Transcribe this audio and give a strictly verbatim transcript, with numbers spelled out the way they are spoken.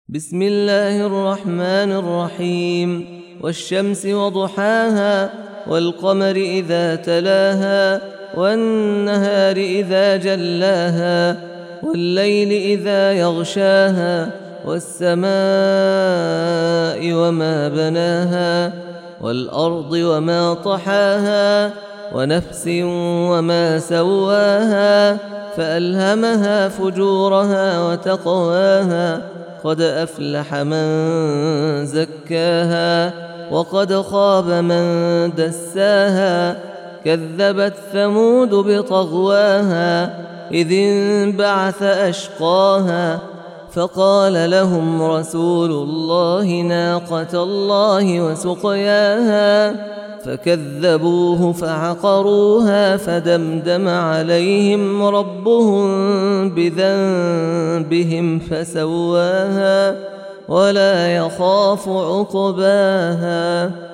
بسم الله الرحمن الرحيم والشمس وضحاها والقمر إذا تلاها والنهار إذا جلاها والليل إذا يغشاها والسماء وما بناها والأرض وما طحاها ونفس وما سواها فألهمها فجورها وتقواها قد أفلح من زكاها وقد خاب من دساها كذبت ثمود بطغواها إذ انبعث أشقاها فقال لهم رسول الله ناقة الله وسقياها فكذبوه فعقروها فدمدم عليهم ربهم بذنبهم فسواها ولا يخاف عقباها.